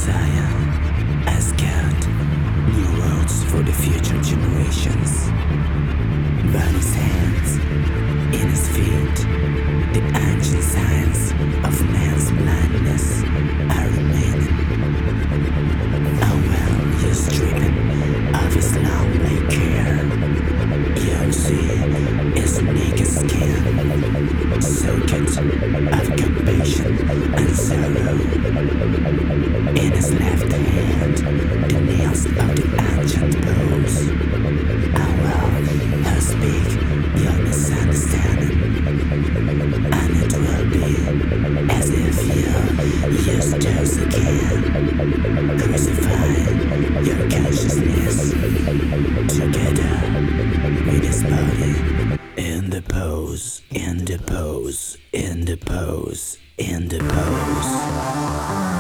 Zion has got new worlds for the future generations. By his hands, in his feet, the ancient signs of man's blindness are remaining. How well you're stripping of his long black hair. You see his naked skin, soaked of compassion and sorrow. In his left hand, the nails of the ancient bows. How well you speak your misunderstanding, and it will be as if you used those again, crucifying your consciousness together with his body. In the pose, in the pose, in the pose, in the pose.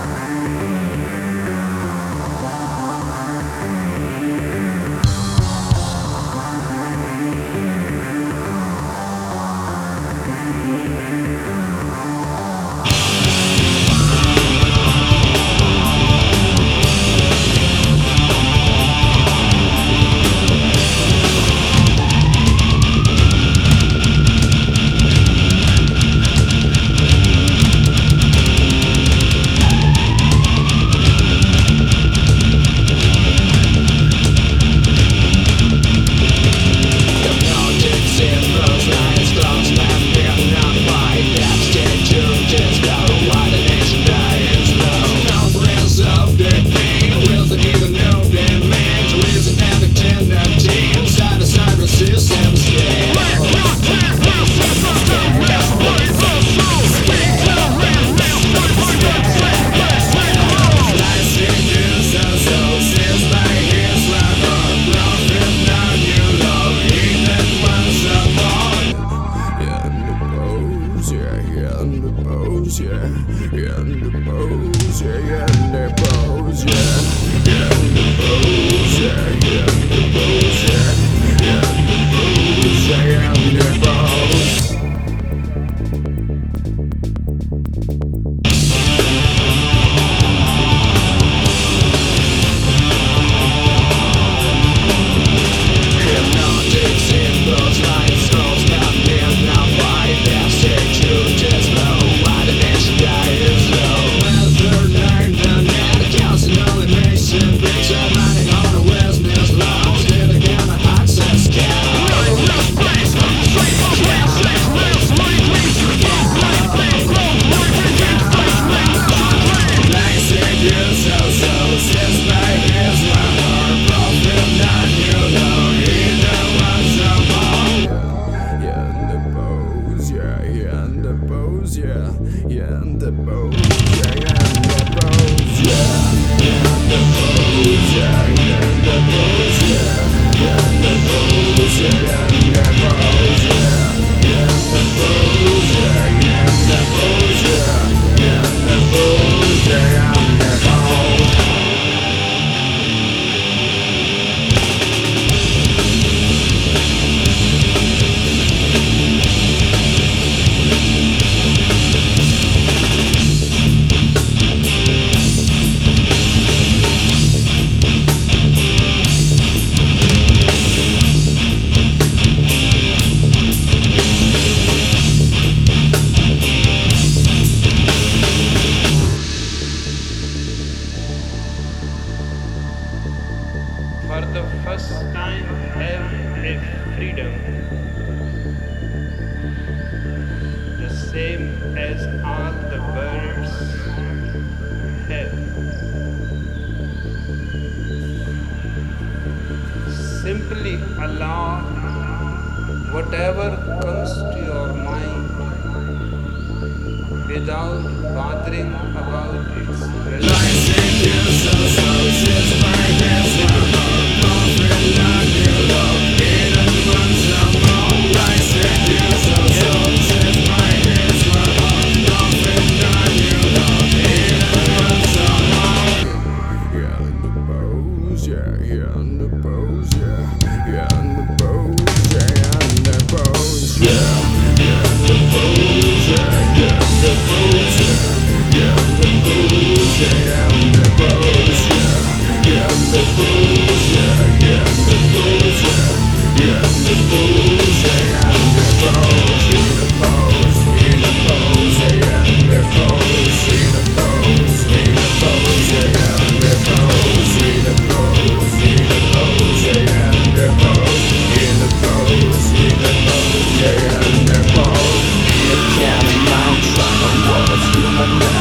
For the first time have a freedom, the same as all the birds have. Simply allow whatever comes to your mind without bothering about its Yeah, the But